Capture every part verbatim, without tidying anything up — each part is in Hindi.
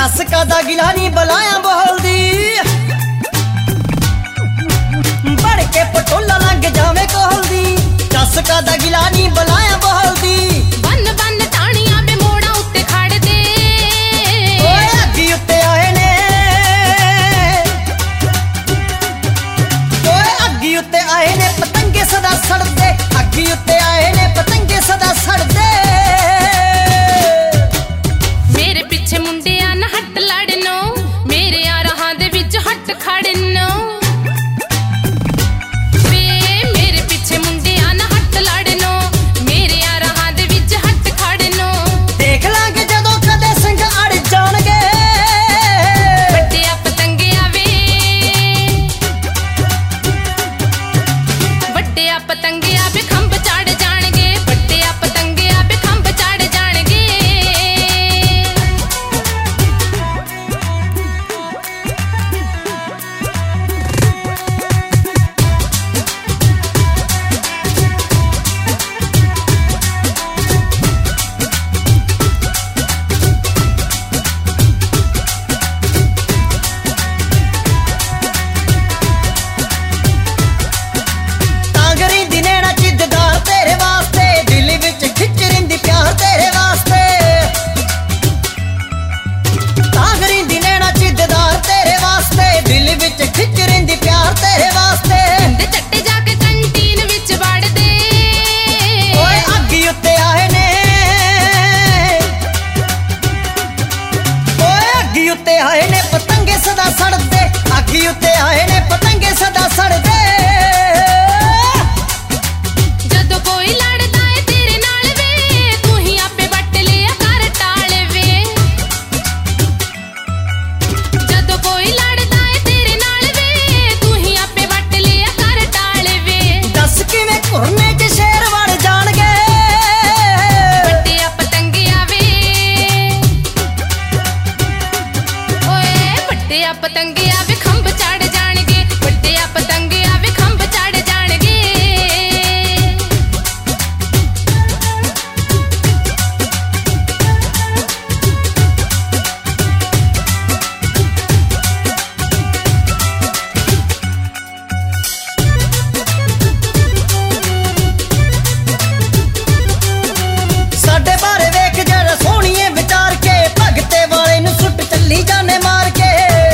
दस का गिला नहीं बलाया बोल दी बढ़ के पटोला लग जावे कोल दी दस का गिला नहीं बलाया बोल दी बन बन तानिया बे मोड़ा उत्ते खड़ दे ओए अग्गी उत्ते आए ने ओए अग्गी उत्ते आए ने पतंगे सदा सड़दे अग्गी उत्ते आए ने पतंगे सदा सड़दे मेरे पीछे मुंडिया न हट लड़नो मेरे यारां दे विच हट खड़नो वे मेरे पीछे मुंडिया न हट लड़नो मेरे यारां दे विच हट खड़नो देख लांगे जदों कदे संग अड़ जाणगे बट्टिया पतंगे आवे बट्टिया पतंगे आवे खंभ चढ़ जाणगे बट्टिया पतंगे आवे खंभ चढ़ जाणगे तांगरी दी नैना जिद्दार तेरे वास्ते दिल विच खिच रिंदी प्यार तेरे वास्ते तांगरी दी नैना जिद्दार तेरे वास्ते दिल विच खिच रिंदी प्यार तेरे वास्ते ते चट्टे जाके कंटीन विच वड़ दे ओए अग्गी उत्ते आए ने ओए अग्गी उत्ते आए ने पतंगे सदा सड़दे अग्गी उत्ते आए ने पतंगे सदा सड़दे जदों कोई लड़दा है तेरे नाल वे तू ही आपे वट लिया कर टाल वे जदों कोई लड़दा है तेरे नाल वे तू ही आपे वट लिया कर टाल वे दस किवें घुरने च शेर वड़ जाणगे बट्टिया पतंगे आवे ओए बट्टिया पतंगे आवे खंभ चढ़ जाणगे बट्टिया पतंगे आवे खंभ चढ़ जाणगे साडे बारे वेख जरा सोहणीए विचार के भगते वाले नु सुट चली जाने मार के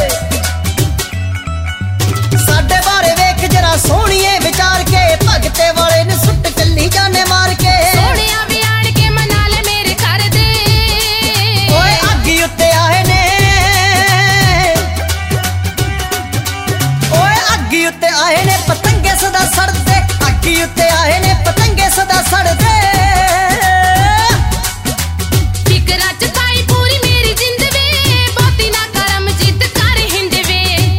साडे बारे वेख जरा सोहणीए विचार के भगते वाले नु सुट चली जाने मार के सोहणिया भी आड़ के मना ले मेरे घर दे ओए अग्गी उत्ते आए ने ओए अग्गी उत्ते आए ने पतंगे सदा सड़दे अग्गी उत्ते आए ने पतंगे सदा सड़दे फिकरा च पाई पूरी मेरी जिंद वे बहुती ना करम जिद कर हिंद वे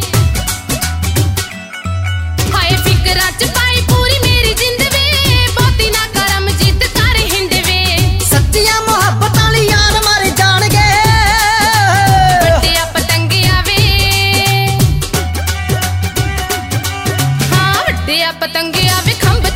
हाय फिकरा च पाई पूरी मेरी जिंद वे बहुती ना करम जिद कर हिंद वे सच्चियां मोहब्बत वाली यार मर जाणगे बट्टिया पतंगे आवे हाँ बट्टिया पतंगे आवे खंभ